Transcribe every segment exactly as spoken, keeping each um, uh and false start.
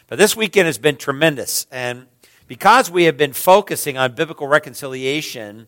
But this weekend has been tremendous. And because we have been focusing on biblical reconciliation,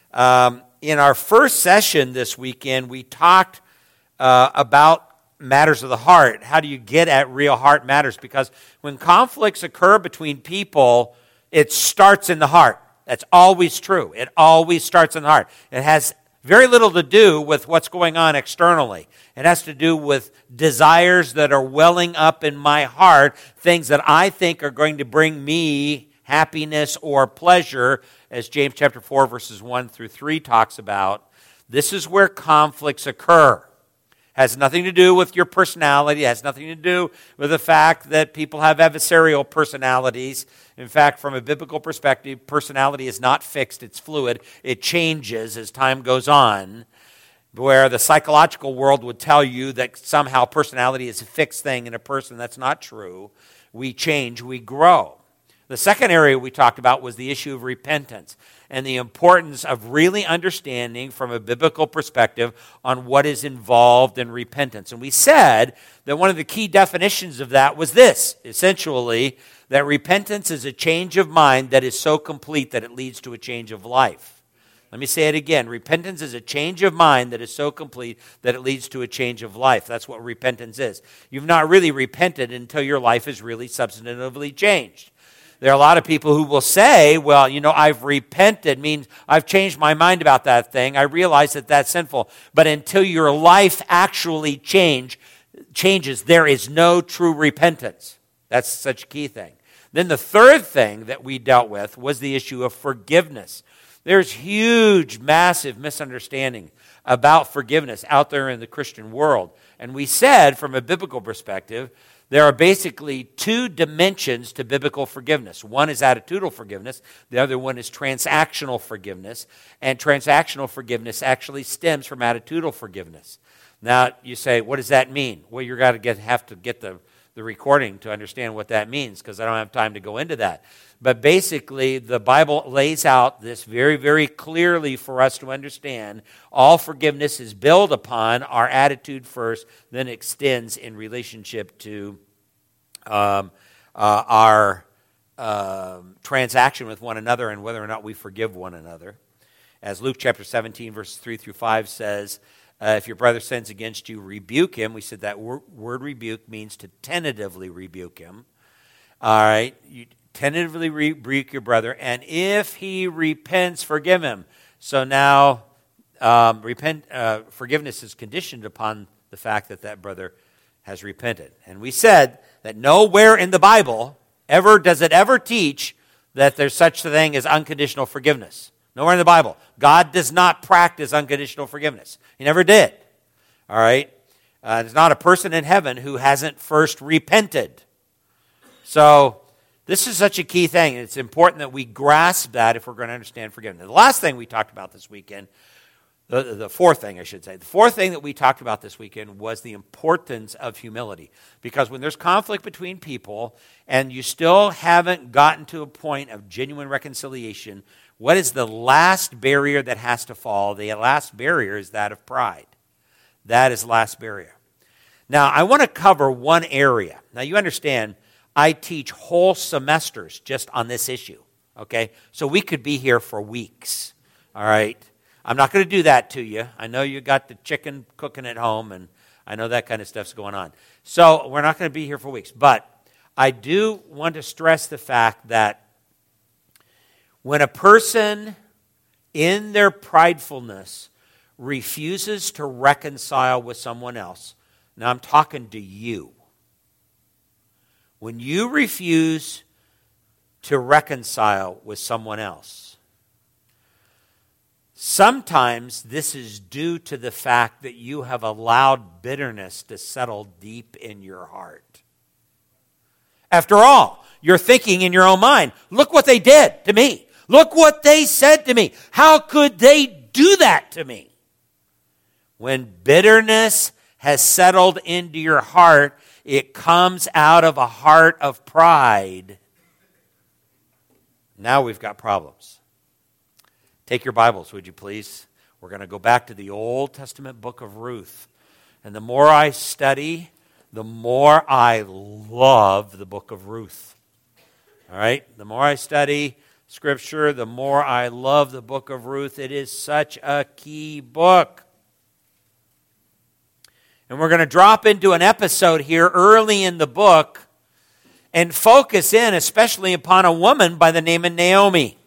um, in our first session this weekend, we talked uh, about matters of the heart. How do you get at real heart matters? Because when conflicts occur between people, it starts in the heart. That's always true. It always starts in the heart. It has very little to do with what's going on externally. It has to do with desires that are welling up in my heart, things that I think are going to bring me happiness or pleasure, as James chapter four, verses one through three talks about. This is where conflicts occur. Has nothing to do with your personality. It has nothing to do with the fact that people have adversarial personalities. In fact, from a biblical perspective, personality is not fixed. It's fluid. It changes as time goes on. Where the psychological world would tell you that somehow personality is a fixed thing in a person. That's not true. We change. We grow. The second area we talked about was the issue of repentance and the importance of really understanding from a biblical perspective on what is involved in repentance. And we said that one of the key definitions of that was this, essentially, that repentance is a change of mind that is so complete that it leads to a change of life. Let me say it again. Repentance is a change of mind that is so complete that it leads to a change of life. That's what repentance is. You've not really repented until your life is really substantively changed. There are a lot of people who will say, well, you know, I've repented, means I've changed my mind about that thing. I realize that that's sinful. But until your life actually change, changes, there is no true repentance. That's such a key thing. Then the third thing that we dealt with was the issue of forgiveness. There's huge, massive misunderstanding about forgiveness out there in the Christian world. And we said, from a biblical perspective, there are basically two dimensions to biblical forgiveness. One is attitudinal forgiveness. The other one is transactional forgiveness. And transactional forgiveness actually stems from attitudinal forgiveness. Now, you say, what does that mean? Well, you're going to get have to get the, the recording to understand what that means, because I don't have time to go into that. But basically, the Bible lays out this very, very clearly for us to understand. All forgiveness is built upon our attitude first, then extends in relationship to um, uh, our uh, transaction with one another and whether or not we forgive one another. As Luke chapter seventeen, verses three through five says, uh, if your brother sins against you, rebuke him. We said that word, word rebuke means to tentatively rebuke him. All right, you tentatively rebuke your brother, and if he repents, forgive him. So now, um, repent. Uh, forgiveness is conditioned upon the fact that that brother has repented. And we said that nowhere in the Bible ever does it ever teach that there's such a thing as unconditional forgiveness. Nowhere in the Bible. God does not practice unconditional forgiveness. He never did. All right? Uh, there's not a person in heaven who hasn't first repented. So this is such a key thing, and it's important that we grasp that if we're going to understand forgiveness. The last thing we talked about this weekend, the, the fourth thing I should say, the fourth thing that we talked about this weekend was the importance of humility. Because when there's conflict between people and you still haven't gotten to a point of genuine reconciliation, what is the last barrier that has to fall? The last barrier is that of pride. That is the last barrier. Now, I want to cover one area. Now, you understand, I teach whole semesters just on this issue, okay? So we could be here for weeks, all right? I'm not going to do that to you. I know you got the chicken cooking at home, and I know that kind of stuff's going on. So we're not going to be here for weeks. But I do want to stress the fact that when a person in their pridefulness refuses to reconcile with someone else, now I'm talking to you. When you refuse to reconcile with someone else, sometimes this is due to the fact that you have allowed bitterness to settle deep in your heart. After all, you're thinking in your own mind, look what they did to me. Look what they said to me. How could they do that to me? When bitterness has settled into your heart, it comes out of a heart of pride. Now we've got problems. Take your Bibles, would you please? We're going to go back to the Old Testament book of Ruth. And the more I study the more I love the book of Ruth. All right? The more I study Scripture, the more I love the book of Ruth. It is such a key book. And we're going to drop into an episode here early in the book and focus in especially upon a woman by the name of Naomi.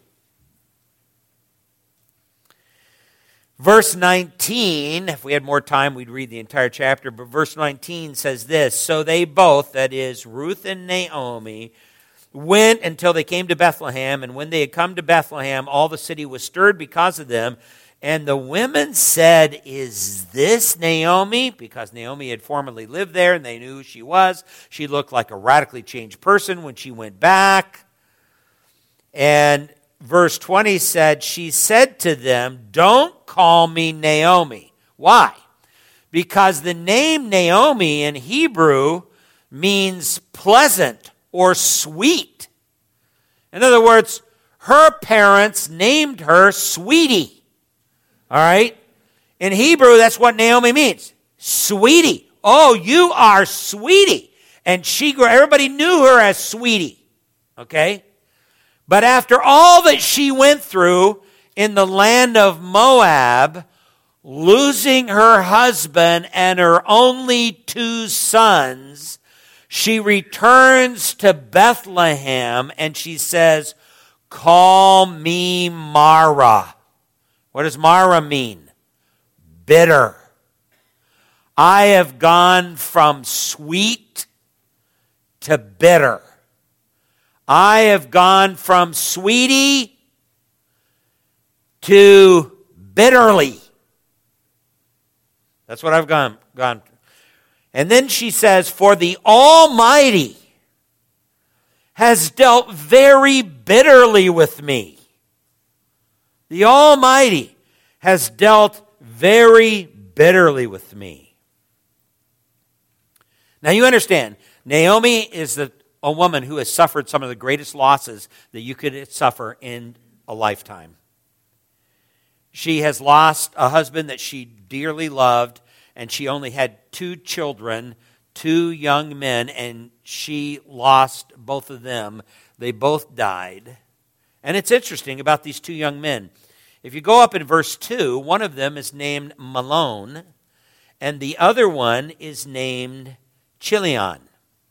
Verse nineteen, if we had more time, we'd read the entire chapter, but verse nineteen says this, so they both, that is, Ruth and Naomi, went until they came to Bethlehem, and when they had come to Bethlehem, all the city was stirred because of them. And the women said, is this Naomi? Because Naomi had formerly lived there, and they knew who she was. She looked like a radically changed person when she went back. And verse twenty said, she said to them, don't call me Naomi. Why? Because the name Naomi in Hebrew means pleasant or sweet. In other words, her parents named her Sweetie. All right? In Hebrew, that's what Naomi means. Sweetie. Oh, you are Sweetie. And she grew, everybody knew her as Sweetie. Okay? But after all that she went through in the land of Moab, losing her husband and her only two sons, she returns to Bethlehem and she says, call me Mara. What does Mara mean? Bitter. I have gone from sweet to bitter. I have gone from sweetie to bitterly. That's what I've gone, gone. And then she says, for the Almighty has dealt very bitterly with me. The Almighty has dealt very bitterly with me. Now you understand, Naomi is the, a woman who has suffered some of the greatest losses that you could suffer in a lifetime. She has lost a husband that she dearly loved, and she only had two children, two young men, and she lost both of them. They both died. And it's interesting about these two young men. If you go up in verse two, one of them is named Mahlon, and the other one is named Chilion.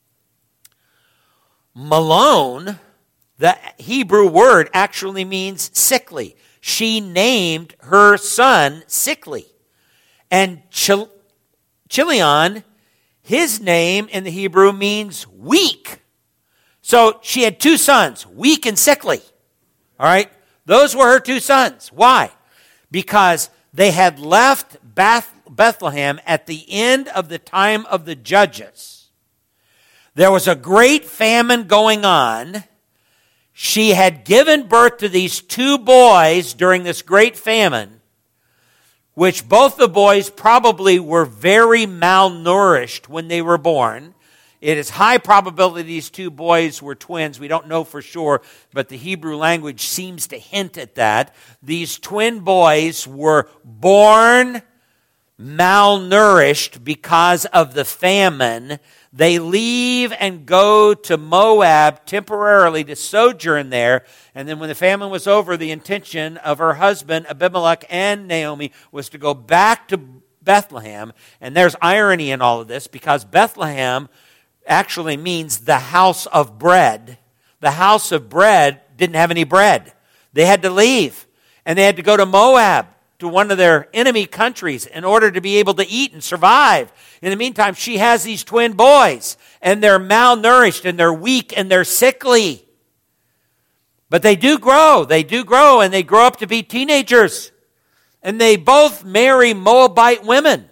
Mahlon, the Hebrew word, actually means sickly. She named her son sickly. And Chil- Chilion, his name in the Hebrew means weak. So she had two sons, weak and sickly. All right? Those were her two sons. Why? Because they had left Beth- Bethlehem at the end of the time of the judges. There was a great famine going on. She had given birth to these two boys during this great famine, which both the boys probably were very malnourished when they were born. It is high probability these two boys were twins. We don't know for sure, but the Hebrew language seems to hint at that. These twin boys were born malnourished because of the famine. They leave and go to Moab temporarily to sojourn there. And then when the famine was over, the intention of her husband, Abimelech, and Naomi was to go back to Bethlehem. And there's irony in all of this because Bethlehem actually means the house of bread. The house of bread didn't have any bread. They had to leave. And they had to go to Moab, to one of their enemy countries, in order to be able to eat and survive. In the meantime, she has these twin boys, and they're malnourished, and they're weak, and they're sickly. But they do grow. They do grow, and they grow up to be teenagers. And they both marry Moabite women.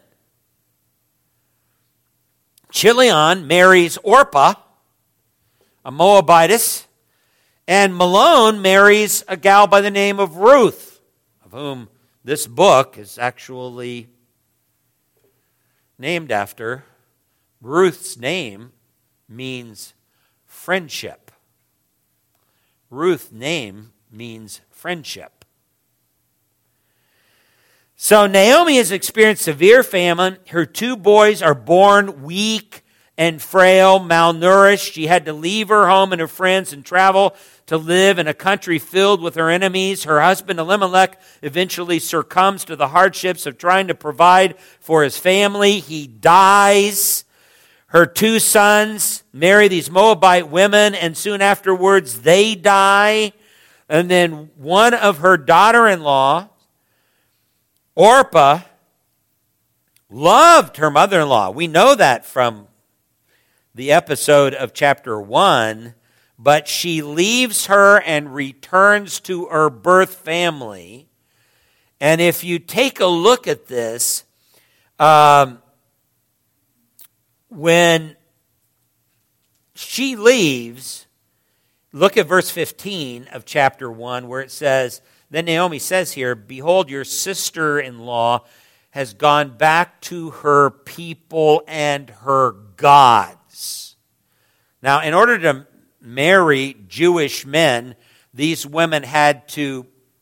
Chilion marries Orpah, a Moabitess, and Mahlon marries a gal by the name of Ruth, of whom this book is actually named after. Ruth's name means friendship. Ruth's name means friendship. So Naomi has experienced severe famine. Her two boys are born weak and frail, malnourished. She had to leave her home and her friends and travel to live in a country filled with her enemies. Her husband Elimelech eventually succumbs to the hardships of trying to provide for his family. He dies. Her two sons marry these Moabite women, and soon afterwards they die. And then one of her daughter-in-law, Orpah, loved her mother-in-law. We know that from the episode of chapter one. But she leaves her and returns to her birth family. And if you take a look at this, um, when she leaves, look at verse fifteen of chapter one, where it says, then Naomi says here, behold, your sister-in-law has gone back to her people and her gods. Now, in order to marry Jewish men, these women had to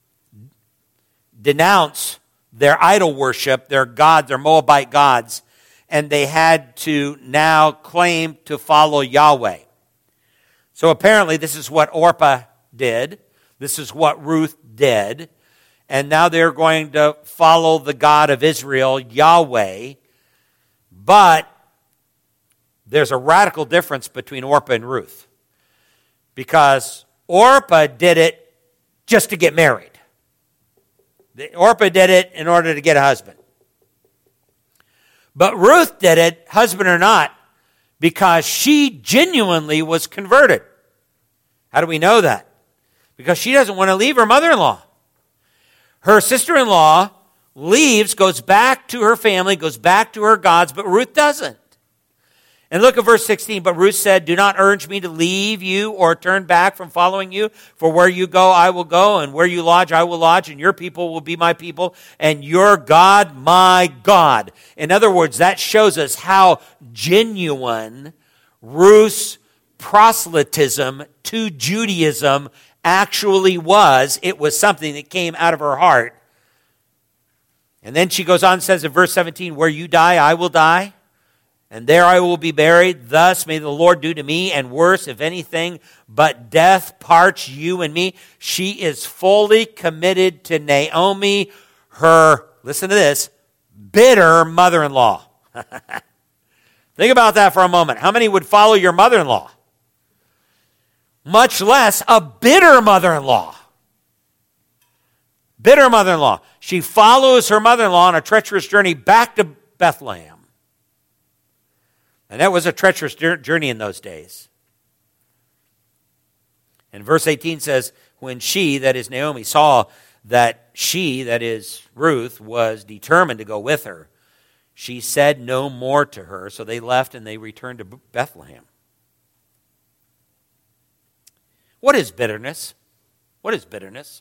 denounce their idol worship, their gods, their Moabite gods, and they had to now claim to follow Yahweh. So apparently this is what Orpah did. This is what Ruth did. And now they're going to follow the God of Israel, Yahweh. But there's a radical difference between Orpah and Ruth. Because Orpah did it just to get married. Orpah did it in order to get a husband. But Ruth did it, husband or not, because she genuinely was converted. How do we know that? Because she doesn't want to leave her mother-in-law. Her sister-in-law leaves, goes back to her family, goes back to her gods, but Ruth doesn't. And look at verse sixteen. But Ruth said, do not urge me to leave you or turn back from following you. For where you go, I will go, and where you lodge, I will lodge, and your people will be my people, and your God, my God. In other words, that shows us how genuine Ruth's proselytism to Judaism actually was. It was something that came out of her heart. And then she goes on and says in verse seventeen, where you die, I will die. And there I will be buried. Thus may the Lord do to me, and worse, if anything, but death parts you and me. She is fully committed to Naomi, her, listen to this, bitter mother-in-law. Think about that for a moment. How many would follow your mother-in-law? Much less a bitter mother-in-law. Bitter mother-in-law. She follows her mother-in-law on a treacherous journey back to Bethlehem. And that was a treacherous journey in those days. And verse eighteen says, when she, that is Naomi, saw that she, that is Ruth, was determined to go with her, she said no more to her. So they left and they returned to Bethlehem. What is bitterness? What is bitterness?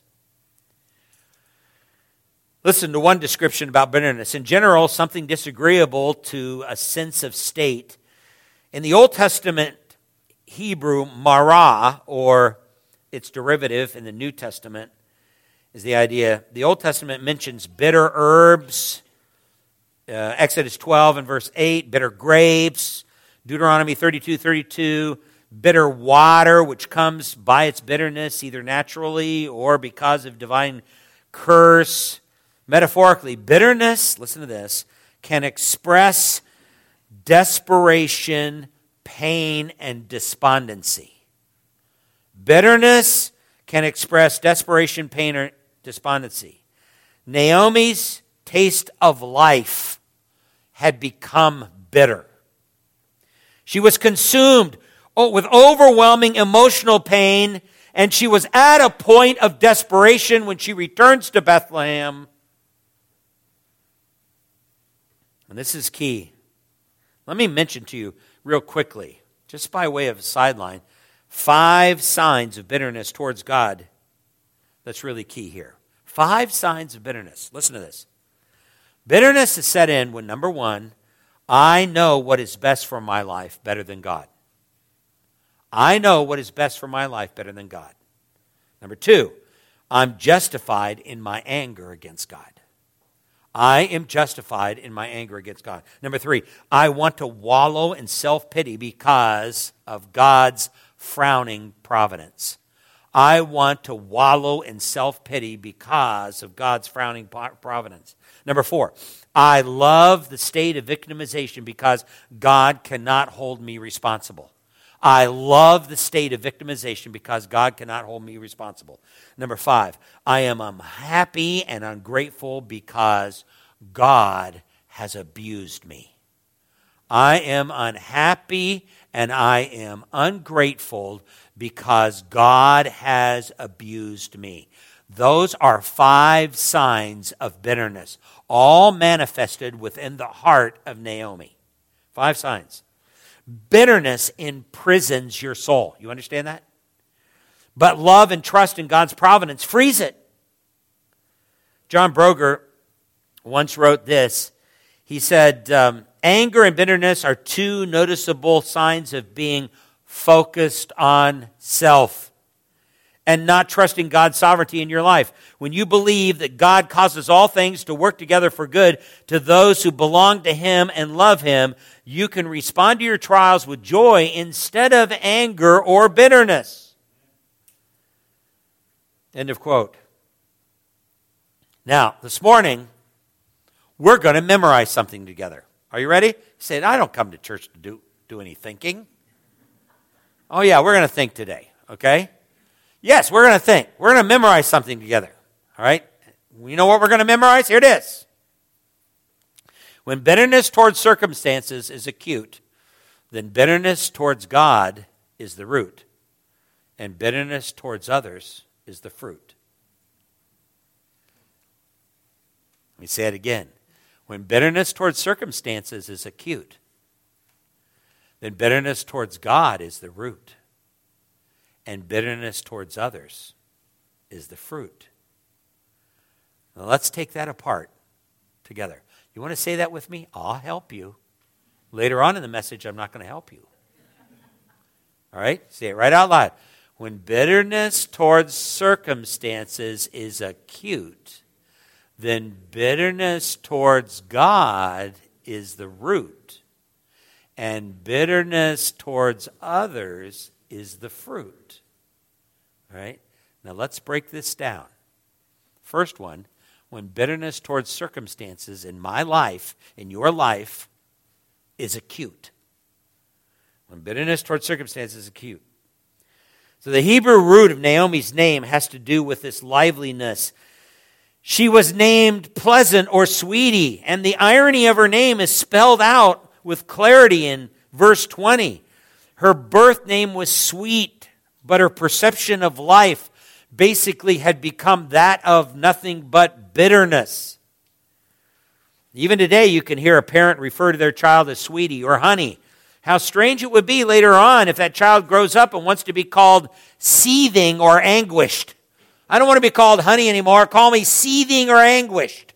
Listen to one description about bitterness. In general, something disagreeable to a sense of state. In the Old Testament Hebrew, marah, or its derivative in the New Testament, is the idea. The Old Testament mentions bitter herbs. Uh, Exodus twelve and verse eight, bitter grapes. Deuteronomy thirty-two thirty-two, bitter water, which comes by its bitterness, either naturally or because of divine curse. Metaphorically, bitterness, listen to this, can express desperation, pain, and despondency. Bitterness can express desperation, pain, or despondency. Naomi's taste of life had become bitter. She was consumed with overwhelming emotional pain, and she was at a point of desperation when she returns to Bethlehem. And this is key. Let me mention to you real quickly, just by way of a sideline, five signs of bitterness towards God. That's really key here. Five signs of bitterness. Listen to this. Bitterness is set in when, number one, I know what is best for my life better than God. I know what is best for my life better than God. Number two, I'm justified in my anger against God. I am justified in my anger against God. Number three, I want to wallow in self-pity because of God's frowning providence. I want to wallow in self-pity because of God's frowning providence. Number four, I love the state of victimization because God cannot hold me responsible. I love the state of victimization because God cannot hold me responsible. Number five, I am unhappy and ungrateful because God has abused me. I am unhappy and I am ungrateful because God has abused me. Those are five signs of bitterness, all manifested within the heart of Naomi. Five signs. Bitterness imprisons your soul. You understand that? But love and trust in God's providence frees it. John Broger once wrote this. He said, um, anger and bitterness are two noticeable signs of being focused on self and not trusting God's sovereignty in your life. When you believe that God causes all things to work together for good to those who belong to Him and love Him, you can respond to your trials with joy instead of anger or bitterness. End of quote. Now, this morning, we're going to memorize something together. Are you ready? You said, I don't come to church to do, do any thinking. Oh yeah, we're going to think today, okay? Yes, we're going to think. We're going to memorize something together, all right? You know what we're going to memorize? Here it is. When bitterness towards circumstances is acute, then bitterness towards God is the root, and bitterness towards others is the fruit. Let me say it again. When bitterness towards circumstances is acute, then bitterness towards God is the root, and bitterness towards others is the fruit. Now let's take that apart together. You want to say that with me? I'll help you. Later on in the message, I'm not going to help you. All right? Say it right out loud. When bitterness towards circumstances is acute, then bitterness towards God is the root, and bitterness towards others is the fruit. All right? Now let's break this down. First one, when bitterness towards circumstances in my life, in your life, is acute. When bitterness towards circumstances is acute. So the Hebrew root of Naomi's name has to do with this liveliness. She was named Pleasant or Sweetie, and the irony of her name is spelled out with clarity in verse twenty. Her birth name was sweet, but her perception of life basically had become that of nothing but bitterness. Even today, you can hear a parent refer to their child as sweetie or honey. How strange it would be later on if that child grows up and wants to be called seething or anguished. I don't want to be called honey anymore. Call me seething or anguished.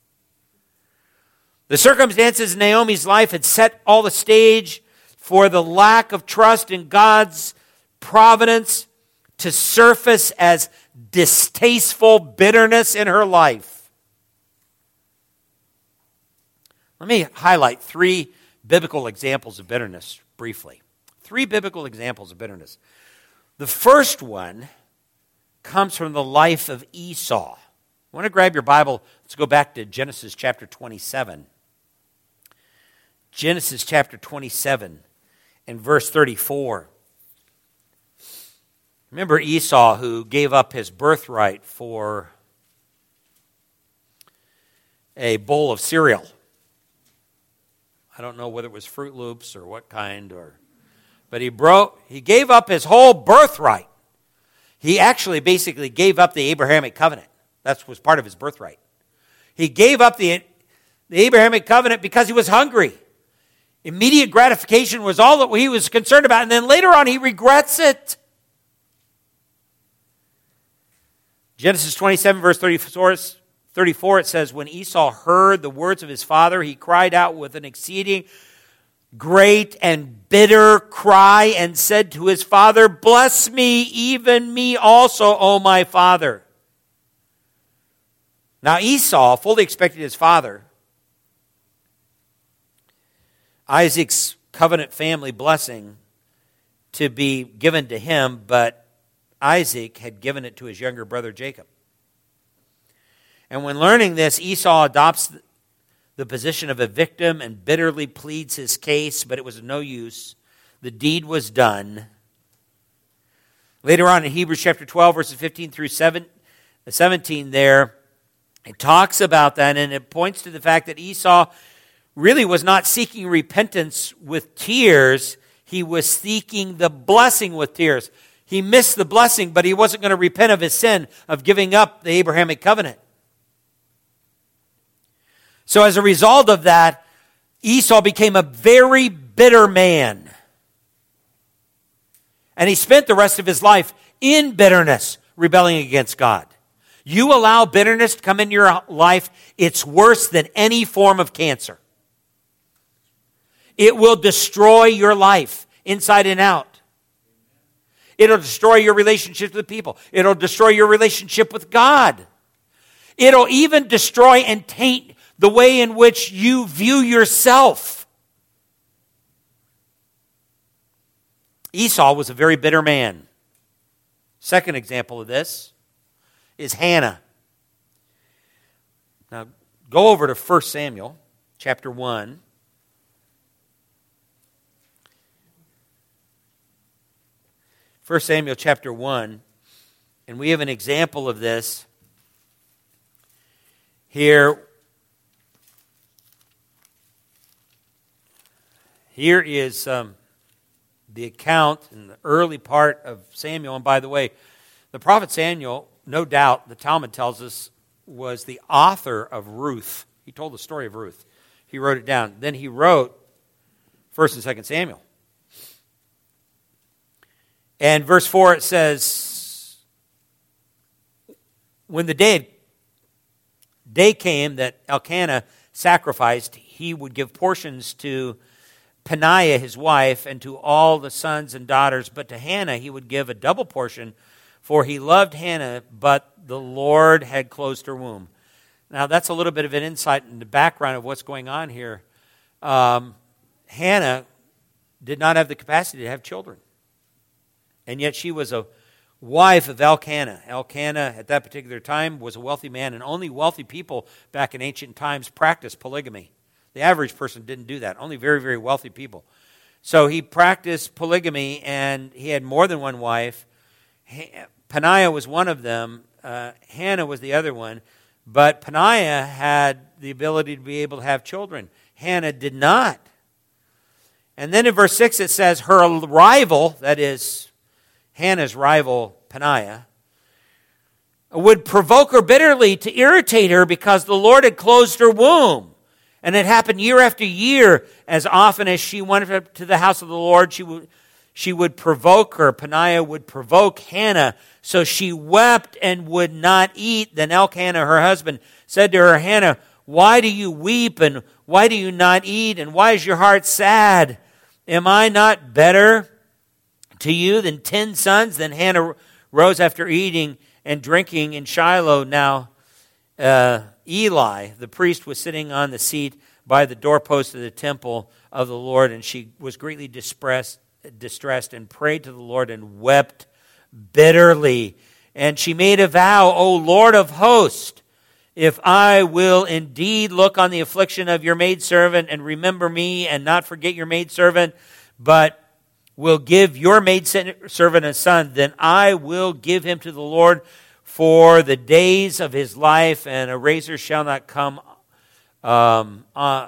The circumstances in Naomi's life had set all the stage for the lack of trust in God's providence to surface as distasteful bitterness in her life. Let me highlight three biblical examples of bitterness briefly. Three biblical examples of bitterness. The first one comes from the life of Esau. I want to grab your Bible. Let's go back to Genesis chapter twenty-seven. Genesis chapter twenty-seven and verse thirty-four. Remember Esau, who gave up his birthright for a bowl of cereal. I don't know whether it was Fruit Loops or what kind, or, but he broke. He gave up his whole birthright. He actually basically gave up the Abrahamic covenant. That was part of his birthright. He gave up the, the Abrahamic covenant because he was hungry. Immediate gratification was all that he was concerned about, and then later on he regrets it. Genesis twenty-seven, verse thirty-four, it says, when Esau heard the words of his father, he cried out with an exceeding great and bitter cry and said to his father, bless me, even me also, O my father. Now Esau fully expected his father, Isaac's covenant family blessing, to be given to him, but Isaac had given it to his younger brother Jacob. And when learning this, Esau adopts the position of a victim and bitterly pleads his case, but it was of no use. The deed was done. Later on in Hebrews chapter twelve, verses fifteen through seventeen there, it talks about that, and it points to the fact that Esau really was not seeking repentance with tears. He was seeking the blessing with tears. He missed the blessing, but he wasn't going to repent of his sin of giving up the Abrahamic covenant. So as a result of that, Esau became a very bitter man. And he spent the rest of his life in bitterness, rebelling against God. You allow bitterness to come into your life, it's worse than any form of cancer. It will destroy your life inside and out. It'll destroy your relationships with people. It'll destroy your relationship with God. It'll even destroy and taint the way in which you view yourself. Esau was a very bitter man. Second example of this is Hannah. Now, go over to First Samuel chapter one. First Samuel chapter one, and we have an example of this here. Here is um, the account in the early part of Samuel. And by the way, the prophet Samuel, no doubt, the Talmud tells us, was the author of Ruth. He told the story of Ruth. He wrote it down. Then he wrote First and Second Samuel. And verse four, it says, when the day, day came that Elkanah sacrificed, he would give portions to Peninnah, his wife, and to all the sons and daughters. But to Hannah he would give a double portion, for he loved Hannah, but the Lord had closed her womb. Now that's a little bit of an insight in the background of what's going on here. Um, Hannah did not have the capacity to have children. And yet she was a wife of Elkanah. Elkanah, at that particular time, was a wealthy man, and only wealthy people back in ancient times practiced polygamy. The average person didn't do that. Only very, very wealthy people. So he practiced polygamy, and he had more than one wife. Peninnah was one of them. Uh, Hannah was the other one. But Peninnah had the ability to be able to have children. Hannah did not. And then in verse six it says, her rival, that is Hannah's rival, Peninnah, would provoke her bitterly to irritate her because the Lord had closed her womb. And it happened year after year. As often as she went up to the house of the Lord, she would, she would provoke her. Peninnah would provoke Hannah. So she wept and would not eat. Then Elkanah, her husband, said to her, Hannah, why do you weep and why do you not eat? And why is your heart sad? Am I not better to you than ten sons? Then Hannah rose after eating and drinking in Shiloh. Now, uh, Eli, the priest, was sitting on the seat by the doorpost of the temple of the Lord, and she was greatly distressed, distressed and prayed to the Lord and wept bitterly. And she made a vow, O Lord of hosts, if I will indeed look on the affliction of your maidservant and remember me and not forget your maidservant, but will give your maidservant a son, then I will give him to the Lord for the days of his life, and a razor shall not come um, on,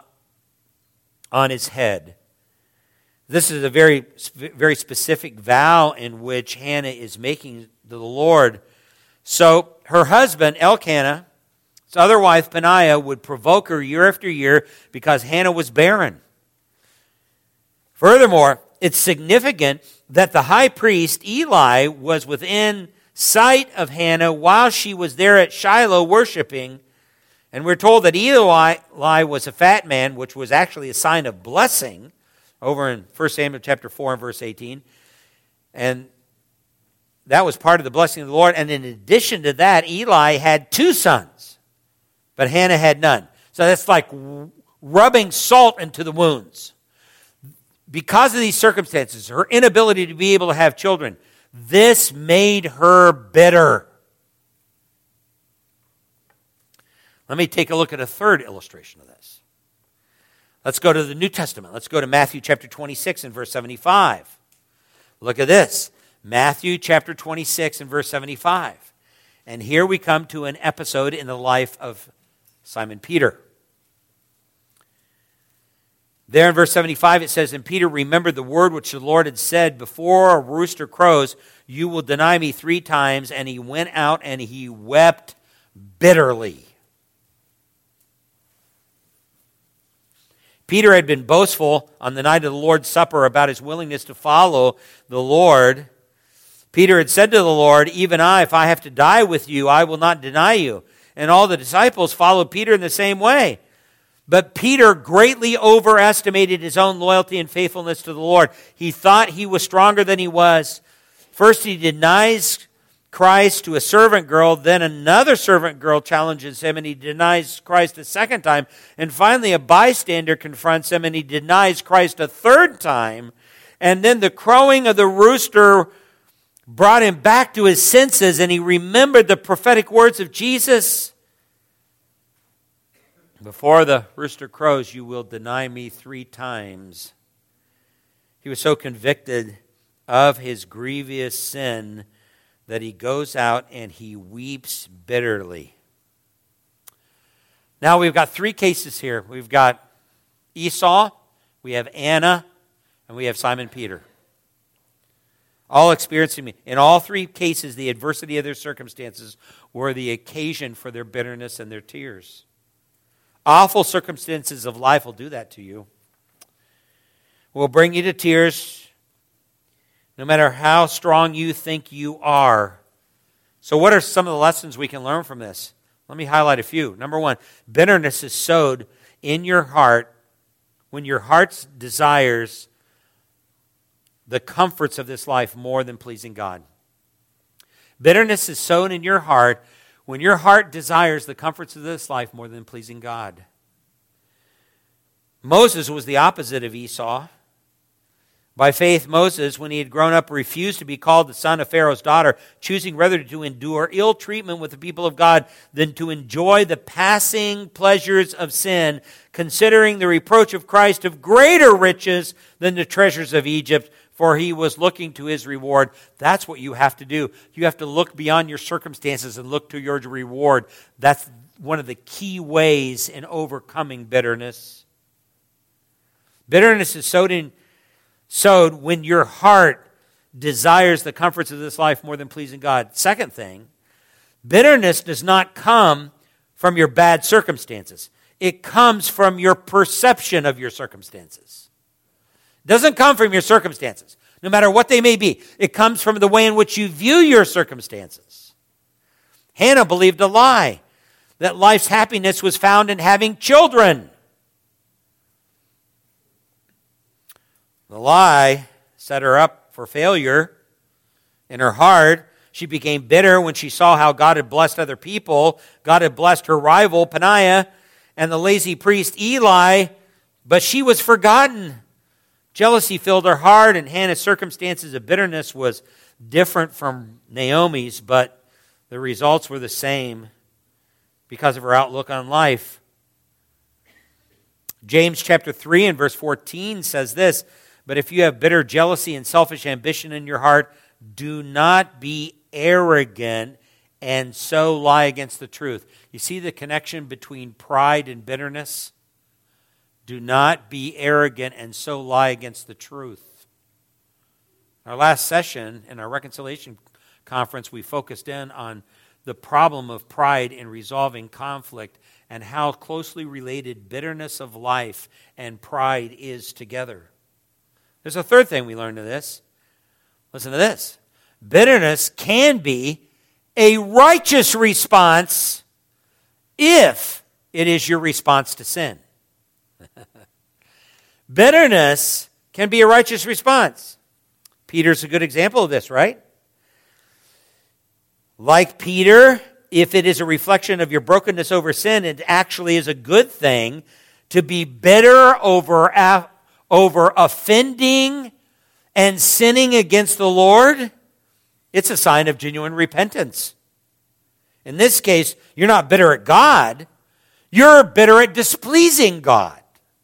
on his head. This is a very, very specific vow in which Hannah is making to the Lord. So her husband, Elkanah, his other wife, Peninnah, would provoke her year after year because Hannah was barren. Furthermore, it's significant that the high priest, Eli, was within sight of Hannah while she was there at Shiloh worshiping. And we're told that Eli was a fat man, which was actually a sign of blessing, over in First Samuel chapter four and verse eighteen. And that was part of the blessing of the Lord. And in addition to that, Eli had two sons. but Hannah had none. So that's like rubbing salt into the wounds. Because of these circumstances, her inability to be able to have children, this made her bitter. Let me take a look at a third illustration of this. Let's go to the New Testament. Let's go to Matthew chapter twenty-six and verse seventy-five. Look at this. Matthew chapter twenty-six and verse seventy-five. And here we come to an episode in the life of Simon Peter. There in verse seventy-five it says, "And Peter remembered the word which the Lord had said, before a rooster crows, you will deny me three times. And he went out and he wept bitterly." Peter had been boastful on the night of the Lord's Supper about his willingness to follow the Lord. Peter had said to the Lord, "Even I, if I have to die with you, I will not deny you." And all the disciples followed Peter in the same way. But Peter greatly overestimated his own loyalty and faithfulness to the Lord. He thought he was stronger than he was. First he denies Christ to a servant girl, then another servant girl challenges him and he denies Christ a second time. And finally a bystander confronts him and he denies Christ a third time. And then the crowing of the rooster brought him back to his senses and he remembered the prophetic words of Jesus. "Before the rooster crows, you will deny me three times." He was so convicted of his grievous sin that he goes out and he weeps bitterly. Now we've got three cases here. We've got Esau, we have Anna, and we have Simon Peter. All experiencing, in all three cases, the adversity of their circumstances were the occasion for their bitterness and their tears. Awful circumstances of life will do that to you. Will bring you to tears, no matter how strong you think you are. So what are some of the lessons we can learn from this? Let me highlight a few. Number one, bitterness is sowed in your heart when your heart desires the comforts of this life more than pleasing God. Bitterness is sown in your heart when your heart desires the comforts of this life more than pleasing God. Moses was the opposite of Esau. By faith, Moses, when he had grown up, refused to be called the son of Pharaoh's daughter, choosing rather to endure ill treatment with the people of God than to enjoy the passing pleasures of sin, considering the reproach of Christ of greater riches than the treasures of Egypt, for he was looking to his reward. That's what you have to do. You have to look beyond your circumstances and look to your reward. That's one of the key ways in overcoming bitterness. Bitterness is sowed in sowed when your heart desires the comforts of this life more than pleasing God. Second thing, bitterness does not come from your bad circumstances. It comes from your perception of your circumstances. It doesn't come from your circumstances, no matter what they may be. It comes from the way in which you view your circumstances. Hannah believed a lie, that life's happiness was found in having children. The lie set her up for failure in her heart. She became bitter when she saw how God had blessed other people. God had blessed her rival, Peninnah, and the lazy priest, Eli, but she was forgotten. Jealousy filled her heart, and Hannah's circumstances of bitterness was different from Naomi's, but the results were the same because of her outlook on life. James chapter three and verse fourteen says this, "But if you have bitter jealousy and selfish ambition in your heart, do not be arrogant and so lie against the truth." You see the connection between pride and bitterness? Do not be arrogant and so lie against the truth. Our last session in our reconciliation conference, we focused in on the problem of pride in resolving conflict and how closely related bitterness of life and pride is together. There's a third thing we learned in this. Listen to this. Bitterness can be a righteous response if it is your response to sin. Bitterness can be a righteous response. Peter's a good example of this, right? Like Peter, if it is a reflection of your brokenness over sin, it actually is a good thing to be bitter over, over offending and sinning against the Lord. It's a sign of genuine repentance. In this case, you're not bitter at God. You're bitter at displeasing God.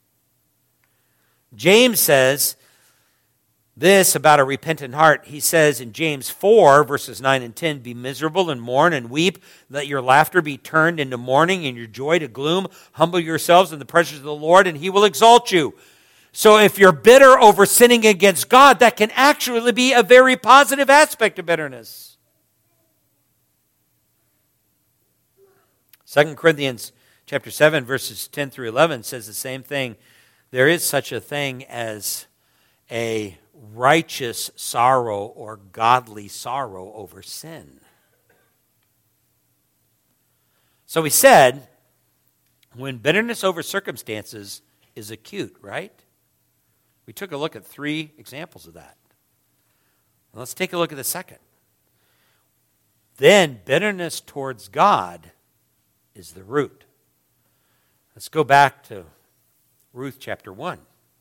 James says this about a repentant heart. He says in James four, verses nine and ten, be miserable and mourn and weep. Let your laughter be turned into mourning and your joy to gloom. Humble yourselves in the presence of the Lord and he will exalt you. So if you're bitter over sinning against God, that can actually be a very positive aspect of bitterness. Second Corinthians chapter seven, verses ten through eleven says the same thing. There is such a thing as a righteous sorrow or godly sorrow over sin. So he said, when bitterness over circumstances is acute, right? We took a look at three examples of that. Let's take a look at the second. Then bitterness towards God is the root. Let's go back to Ruth chapter one.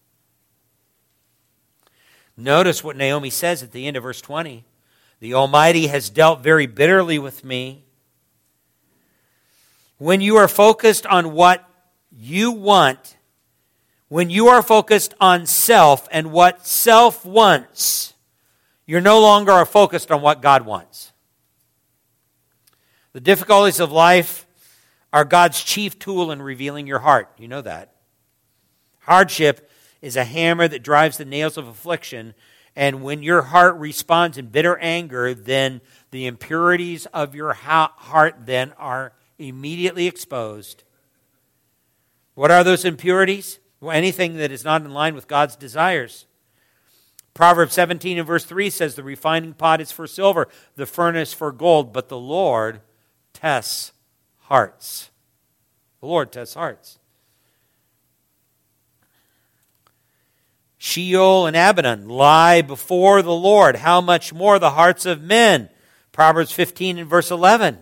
Notice what Naomi says at the end of verse twenty. The Almighty has dealt very bitterly with me. When you are focused on what you want, when you are focused on self and what self wants, you're no longer focused on what God wants. The difficulties of life are God's chief tool in revealing your heart. You know that. Hardship is a hammer that drives the nails of affliction, and when your heart responds in bitter anger, then the impurities of your heart then are immediately exposed. What are those impurities? Well, anything that is not in line with God's desires. Proverbs seventeen and verse three says, the refining pot is for silver, the furnace for gold, but the Lord tests hearts. The Lord tests hearts. Sheol and Abaddon lie before the Lord. How much more the hearts of men? Proverbs fifteen and verse eleven.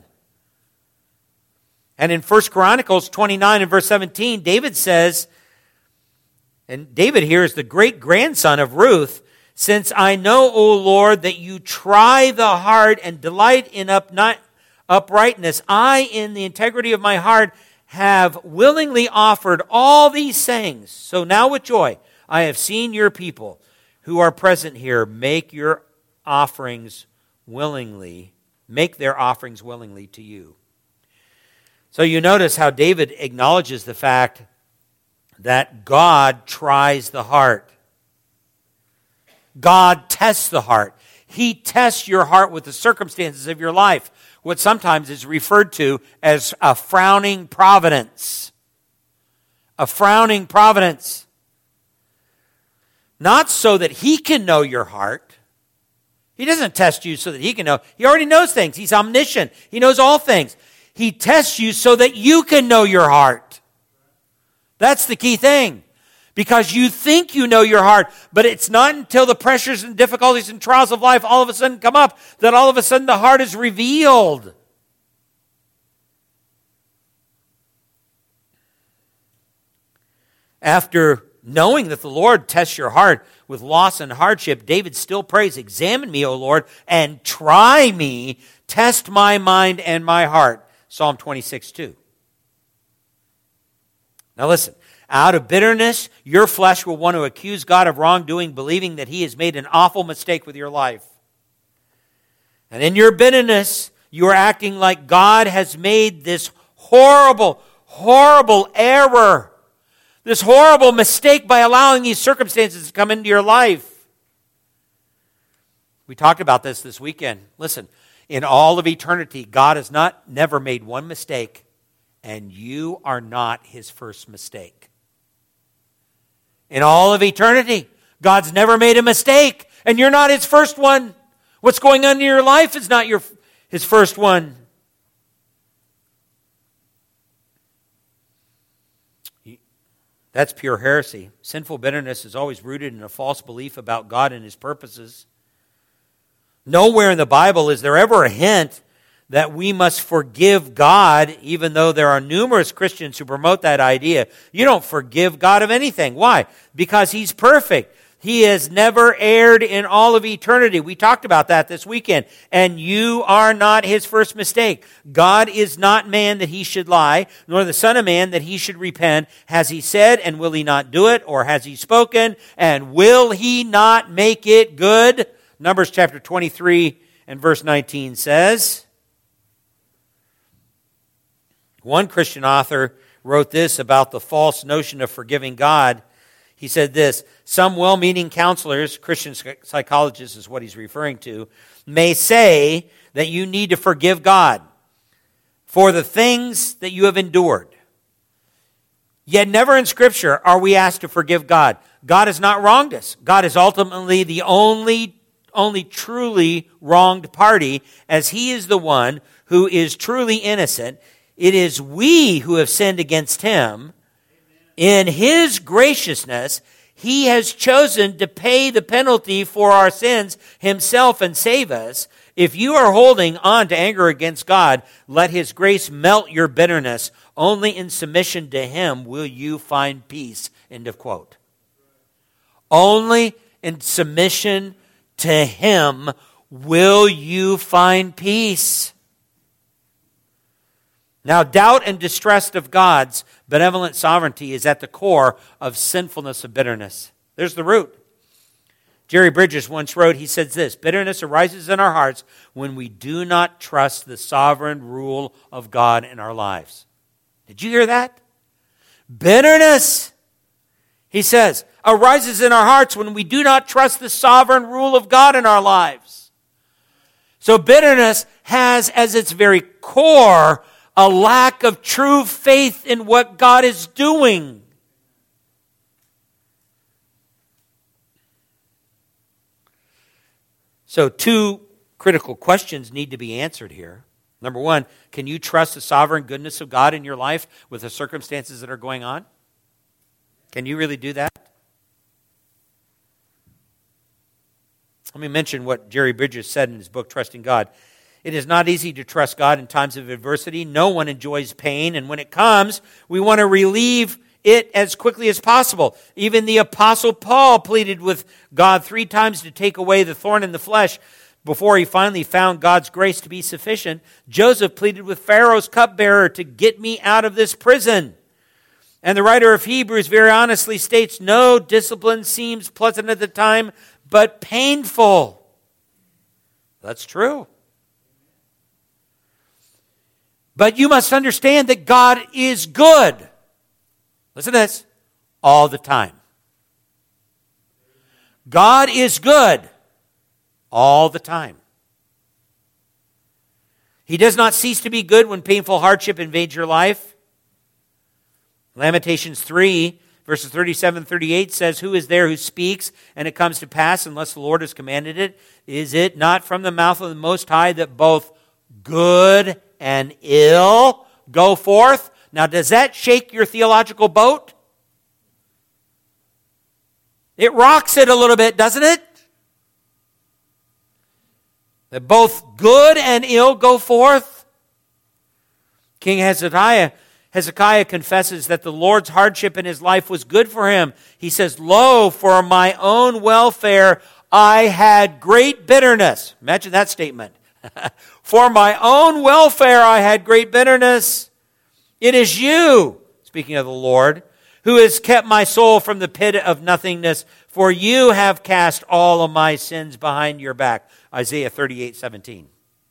And in First Chronicles twenty-nine and verse seventeen, David says, and David here is the great-grandson of Ruth, since I know, O Lord, that you try the heart and delight in up, not, uprightness, I, in the integrity of my heart, have willingly offered all these things. So now with joy, I have seen your people who are present here make your offerings willingly, make their offerings willingly to you. So you notice how David acknowledges the fact that God tries the heart. God tests the heart. He tests your heart with the circumstances of your life, what sometimes is referred to as a frowning providence. A frowning providence. Not so that he can know your heart. He doesn't test you so that he can know. He already knows things. He's omniscient. He knows all things. He tests you so that you can know your heart. That's the key thing. Because you think you know your heart, but it's not until the pressures and difficulties and trials of life all of a sudden come up that all of a sudden the heart is revealed. After knowing that the Lord tests your heart with loss and hardship, David still prays, examine me, O Lord, and try me, test my mind and my heart. Psalm twenty-six two. Now listen, out of bitterness, your flesh will want to accuse God of wrongdoing, believing that he has made an awful mistake with your life. And in your bitterness, you are acting like God has made this horrible, horrible error, this horrible mistake by allowing these circumstances to come into your life. We talked about this this weekend. Listen, in all of eternity, God has not never made one mistake, and you are not his first mistake. In all of eternity, God's never made a mistake, and you're not his first one. What's going on in your life is not your his first one. That's pure heresy. Sinful bitterness is always rooted in a false belief about God and his purposes. Nowhere in the Bible is there ever a hint that we must forgive God, even though there are numerous Christians who promote that idea. You don't forgive God of anything. Why? Because He's perfect. He has never erred in all of eternity. We talked about that this weekend. And you are not His first mistake. God is not man that He should lie, nor the Son of Man that He should repent. Has He said, and will He not do it? Or has He spoken, and will He not make it good? Numbers chapter twenty-three and verse nineteen says, one Christian author wrote this about the false notion of forgiving God. He said this: some well-meaning counselors, Christian psychologists is what he's referring to, may say that you need to forgive God for the things that you have endured. Yet never in Scripture are we asked to forgive God. God has not wronged us. God is ultimately the only, only truly wronged party, as He is the one who is truly innocent. It is we who have sinned against Him. In His graciousness, He has chosen to pay the penalty for our sins Himself and save us. If you are holding on to anger against God, let His grace melt your bitterness. Only in submission to Him will you find peace. End of quote. Only in submission to Him will you find peace. Now, doubt and distrust of God's benevolent sovereignty is at the core of sinfulness of bitterness. There's the root. Jerry Bridges once wrote, he says this: bitterness arises in our hearts when we do not trust the sovereign rule of God in our lives. Did you hear that? Bitterness, he says, arises in our hearts when we do not trust the sovereign rule of God in our lives. So bitterness has as its very core a lack of true faith in what God is doing. So two critical questions need to be answered here. Number one, can you trust the sovereign goodness of God in your life with the circumstances that are going on? Can you really do that? Let me mention what Jerry Bridges said in his book, Trusting God. It is not easy to trust God in times of adversity. No one enjoys pain, and when it comes, we want to relieve it as quickly as possible. Even the Apostle Paul pleaded with God three times to take away the thorn in the flesh before he finally found God's grace to be sufficient. Joseph pleaded with Pharaoh's cupbearer to get me out of this prison. And the writer of Hebrews very honestly states, no discipline seems pleasant at the time, but painful. That's true. But you must understand that God is good. Listen to this. All the time. God is good. All the time. He does not cease to be good when painful hardship invades your life. Lamentations three, verses thirty-seven and thirty-eight says, who is there who speaks and it comes to pass unless the Lord has commanded it? Is it not from the mouth of the Most High that both good and ill go forth? Now, does that shake your theological boat? It rocks it a little bit, doesn't it? That both good and ill go forth. King Hezekiah, Hezekiah confesses that the Lord's hardship in his life was good for him. He says, lo, for my own welfare I had great bitterness. Imagine that statement. For my own welfare I had great bitterness. It is you, speaking of the Lord, who has kept my soul from the pit of nothingness, for you have cast all of my sins behind your back. Isaiah thirty-eight seventeen.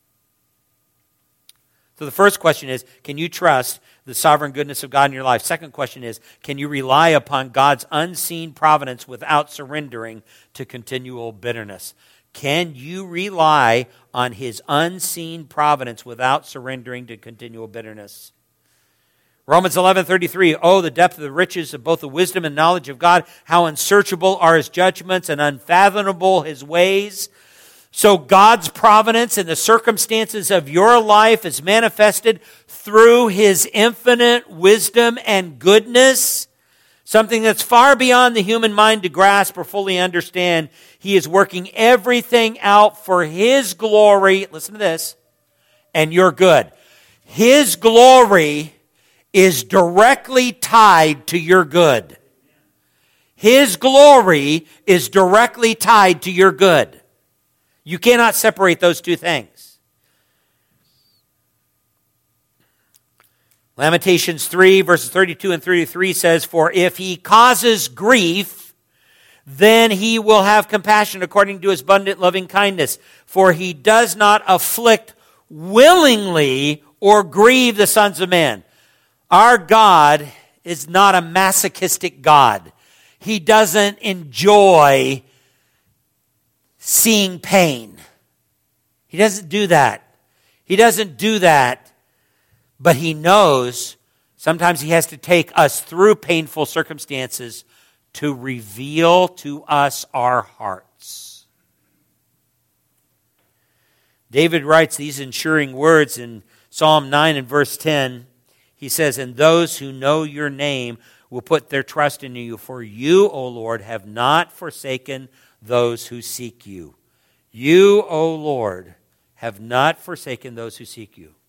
So the first question is, can you trust the sovereign goodness of God in your life? Second question is, can you rely upon God's unseen providence without surrendering to continual bitterness? Can you rely on His unseen providence without surrendering to continual bitterness? Romans eleven thirty-three, oh, the depth of the riches of both the wisdom and knowledge of God, how unsearchable are His judgments and unfathomable His ways. So God's providence in the circumstances of your life is manifested through His infinite wisdom and goodness, something that's far beyond the human mind to grasp or fully understand. He is working everything out for His glory, listen to this, and you're good. His glory is directly tied to your good. His glory is directly tied to your good. You cannot separate those two things. Lamentations three, verses thirty-two and thirty-three says, "For if he causes grief, then he will have compassion according to his abundant loving kindness. For he does not afflict willingly or grieve the sons of men." Our God is not a masochistic God. He doesn't enjoy seeing pain. He doesn't do that. He doesn't do that. But he knows sometimes he has to take us through painful circumstances to reveal to us our hearts. David writes these ensuring words in Psalm nine and verse ten. He says, "And those who know your name will put their trust in you, for you, O Lord, have not forsaken those who seek you." You, O Lord, have not forsaken those who seek you.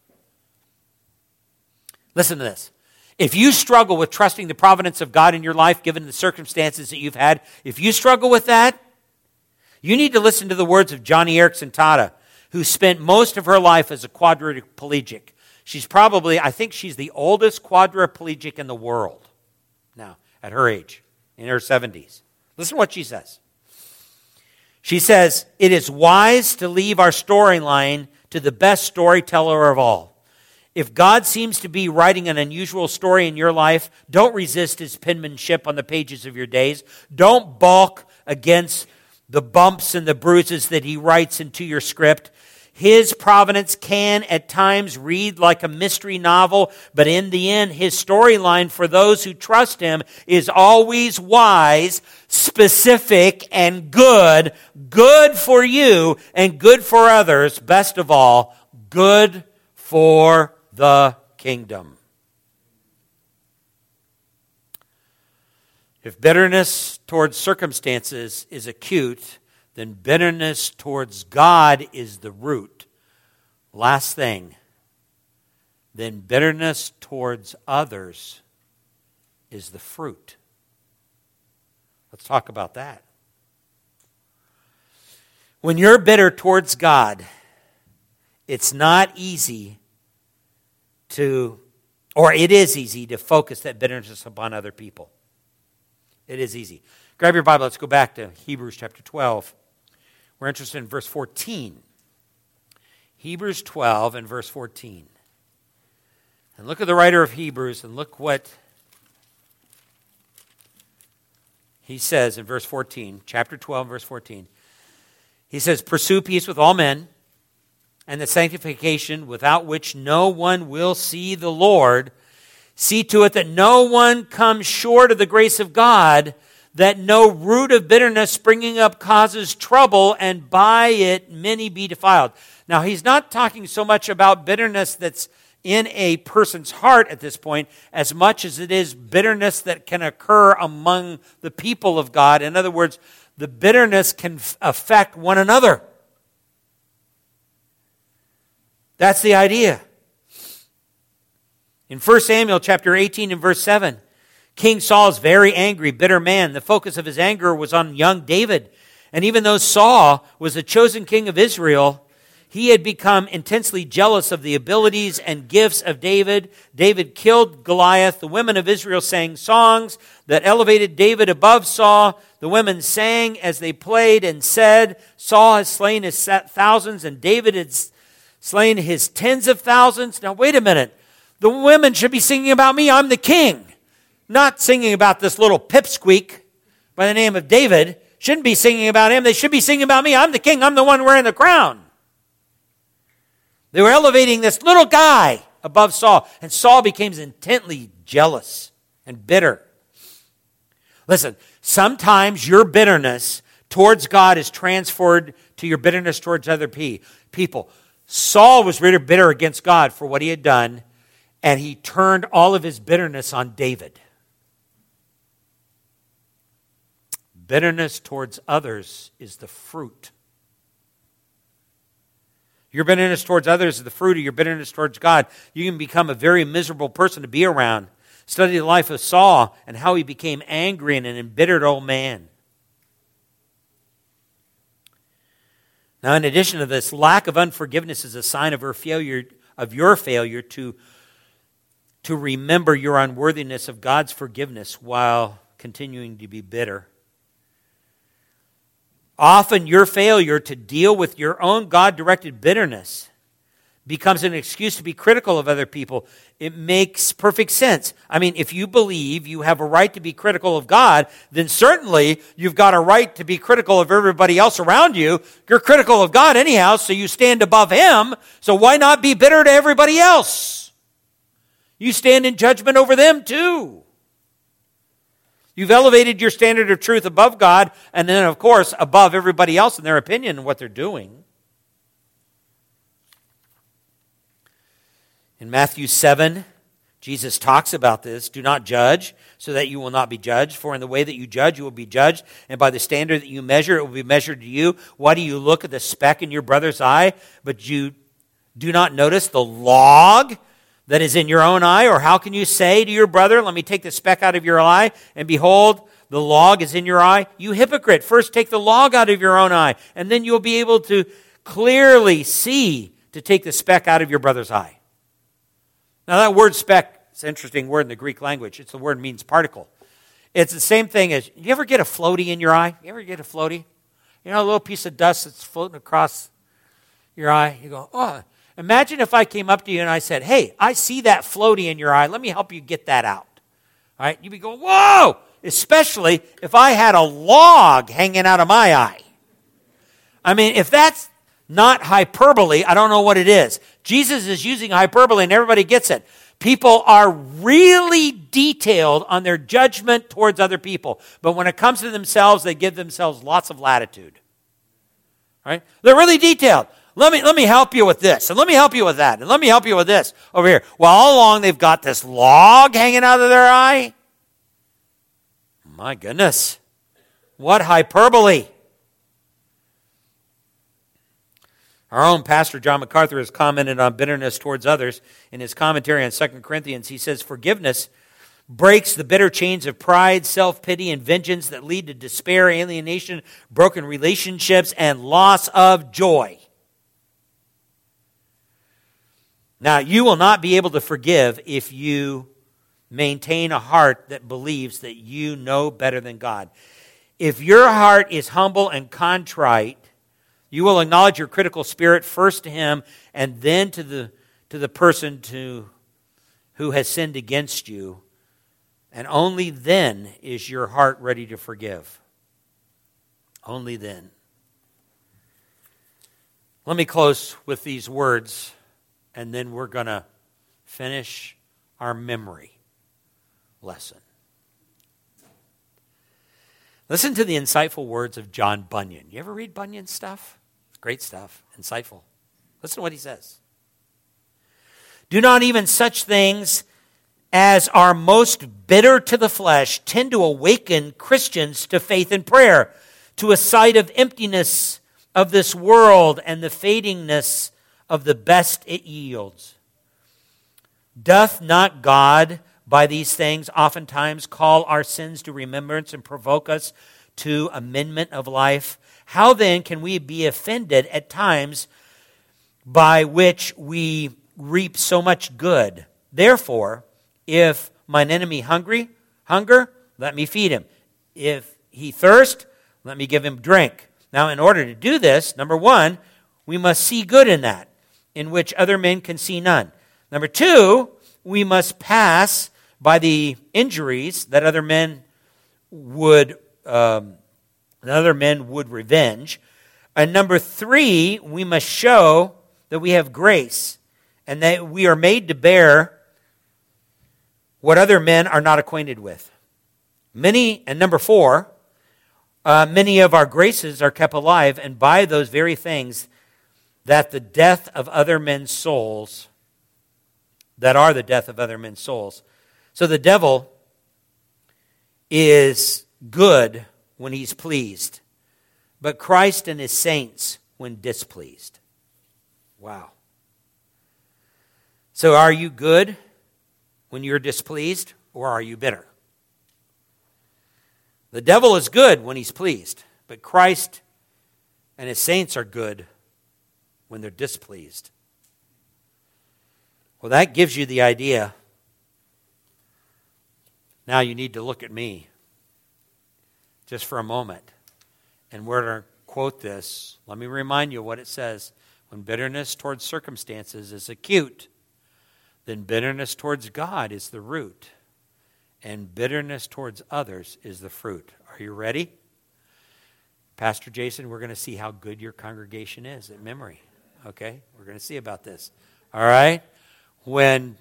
Listen to this. If you struggle with trusting the providence of God in your life, given the circumstances that you've had, if you struggle with that, you need to listen to the words of Johnny Erickson Tada, who spent most of her life as a quadriplegic. She's probably, I think she's the oldest quadriplegic in the world now, at her age, in her seventies. Listen to what she says. She says, "It is wise to leave our storyline to the best storyteller of all. If God seems to be writing an unusual story in your life, don't resist his penmanship on the pages of your days. Don't balk against the bumps and the bruises that he writes into your script. His providence can at times read like a mystery novel, but in the end, his storyline for those who trust him is always wise, specific, and good. Good for you and good for others. Best of all, good for the kingdom." If bitterness towards circumstances is acute, then bitterness towards God is the root. Last thing, then bitterness towards others is the fruit. Let's talk about that. When you're bitter towards God, it's not easy to, or it is easy to focus that bitterness upon other people. It is easy. Grab your Bible. Let's go back to Hebrews chapter twelve. We're interested in verse fourteen. Hebrews twelve and verse fourteen. And look at the writer of Hebrews and look what he says in verse fourteen. Chapter twelve, verse fourteen. He says, "Pursue peace with all men, and the sanctification without which no one will see the Lord. See to it that no one comes short of the grace of God, that no root of bitterness springing up causes trouble, and by it many be defiled." Now, he's not talking so much about bitterness that's in a person's heart at this point, as much as it is bitterness that can occur among the people of God. In other words, the bitterness can f- affect one another. That's the idea. In First Samuel chapter eighteen and verse seven, King Saul is very angry, bitter man. The focus of his anger was on young David. And even though Saul was the chosen king of Israel, he had become intensely jealous of the abilities and gifts of David. David killed Goliath. The women of Israel sang songs that elevated David above Saul. The women sang as they played and said, "Saul has slain his thousands and David has slain his tens of thousands." Now, wait a minute. The women should be singing about me. I'm the king. Not singing about this little pipsqueak by the name of David. Shouldn't be singing about him. They should be singing about me. I'm the king. I'm the one wearing the crown. They were elevating this little guy above Saul. And Saul became intently jealous and bitter. Listen, sometimes your bitterness towards God is transferred to your bitterness towards other people. Saul was really bitter against God for what he had done, and he turned all of his bitterness on David. Bitterness towards others is the fruit. Your bitterness towards others is the fruit of your bitterness towards God. You can become a very miserable person to be around. Study the life of Saul and how he became angry and an embittered old man. Now, in addition to this, lack of unforgiveness is a sign of her failure, of your failure to, to remember your unworthiness of God's forgiveness while continuing to be bitter. Often your failure to deal with your own God-directed bitterness becomes an excuse to be critical of other people. It makes perfect sense. I mean, if you believe you have a right to be critical of God, then certainly you've got a right to be critical of everybody else around you. You're critical of God anyhow, so you stand above Him. So why not be bitter to everybody else? You stand in judgment over them too. You've elevated your standard of truth above God, and then, of course, above everybody else in their opinion and what they're doing. In Matthew seven, Jesus talks about this. Do not judge, so that you will not be judged. For in the way that you judge, you will be judged. And by the standard that you measure, it will be measured to you. Why do you look at the speck in your brother's eye, but you do not notice the log that is in your own eye? Or how can you say to your brother, let me take the speck out of your eye, and behold, the log is in your eye? You hypocrite, first take the log out of your own eye, and then you'll be able to clearly see to take the speck out of your brother's eye. Now that word speck, it's an interesting word in the Greek language. It's the word means particle. It's the same thing as, you ever get a floaty in your eye? You ever get a floaty? You know, a little piece of dust that's floating across your eye. You go, oh. Imagine if I came up to you and I said, hey, I see that floaty in your eye. Let me help you get that out. All right? You'd be going, whoa! Especially if I had a log hanging out of my eye. I mean, if that's not hyperbole, I don't know what it is. Jesus is using hyperbole and everybody gets it. People are really detailed on their judgment towards other people. But when it comes to themselves, they give themselves lots of latitude. Right? They're really detailed. Let me, let me help you with this, and let me help you with that, and let me help you with this over here. Well, all along they've got this log hanging out of their eye. My goodness. What hyperbole. Our own pastor, John MacArthur, has commented on bitterness towards others. In his commentary on Second Corinthians, he says, forgiveness breaks the bitter chains of pride, self-pity, and vengeance that lead to despair, alienation, broken relationships, and loss of joy. Now, you will not be able to forgive if you maintain a heart that believes that you know better than God. If your heart is humble and contrite, you will acknowledge your critical spirit first to Him and then to the, to the person to, who has sinned against you. And only then is your heart ready to forgive. Only then. Let me close with these words, and then we're going to finish our memory lesson. Listen to the insightful words of John Bunyan. You ever read Bunyan's stuff? It's great stuff, insightful. Listen to what he says. Do not even such things as are most bitter to the flesh tend to awaken Christians to faith and prayer, to a sight of emptiness of this world and the fadingness of the best it yields. Doth not God by these things oftentimes call our sins to remembrance and provoke us to amendment of life? How then can we be offended at times by which we reap so much good? Therefore, if mine enemy hungry, hunger, let me feed him. If he thirst, let me give him drink. Now, in order to do this, number one, we must see good in that, in which other men can see none. Number two, we must pass by the injuries that other men would um, that other men would revenge. And number three, we must show that we have grace and that we are made to bear what other men are not acquainted with. Many, and number four, uh, many of our graces are kept alive, and by those very things that the death of other men's souls, that are the death of other men's souls. So the devil is good when he's pleased, but Christ and his saints when displeased. Wow. So are you good when you're displeased, or are you bitter? The devil is good when he's pleased, but Christ and his saints are good when they're displeased. Well, that gives you the idea. Now you need to look at me just for a moment. And we're going to quote this. Let me remind you what it says. When bitterness towards circumstances is acute, then bitterness towards God is the root, and bitterness towards others is the fruit. Are you ready? Pastor Jason, we're going to see how good your congregation is at memory. Okay? We're going to see about this. All right? When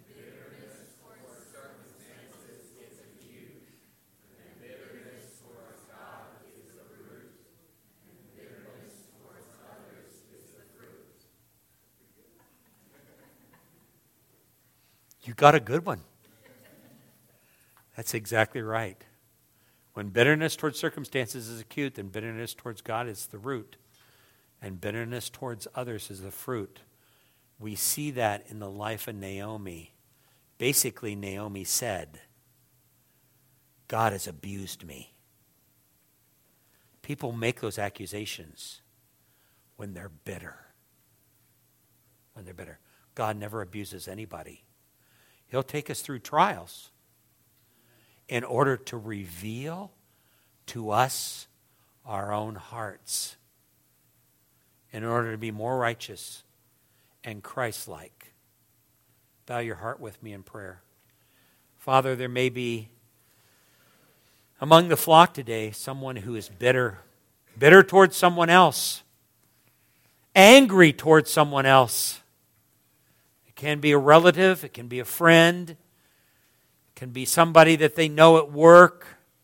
you got a good one. That's exactly right. When bitterness towards circumstances is acute, then bitterness towards God is the root, and bitterness towards others is the fruit. We see that in the life of Naomi. Basically, Naomi said, God has abused me. People make those accusations when they're bitter. When they're bitter. God never abuses anybody. He'll take us through trials in order to reveal to us our own hearts, in order to be more righteous and Christ-like. Bow your heart with me in prayer. Father, there may be among the flock today someone who is bitter, bitter towards someone else, angry towards someone else. It can be a relative, it can be a friend, it can be somebody that they know at work.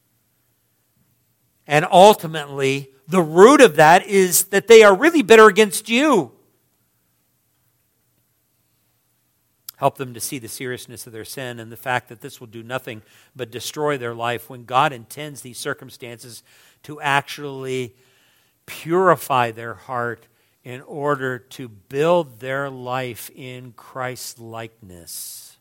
And ultimately, the root of that is that they are really bitter against you. Help them to see the seriousness of their sin and the fact that this will do nothing but destroy their life when God intends these circumstances to actually purify their heart in order to build their life in Christ's likeness.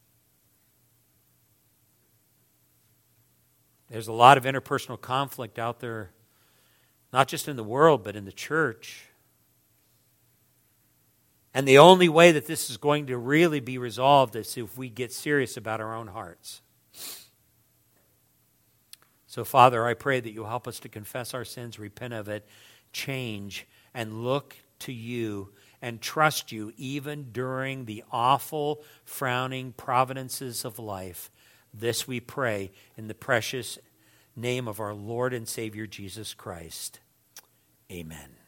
There's a lot of interpersonal conflict out there, not just in the world, but in the church. And the only way that this is going to really be resolved is if we get serious about our own hearts. So, Father, I pray that you'll help us to confess our sins, repent of it, change, and look to you and trust you even during the awful, frowning providences of life. This we pray in the precious name of our Lord and Savior Jesus Christ. Amen.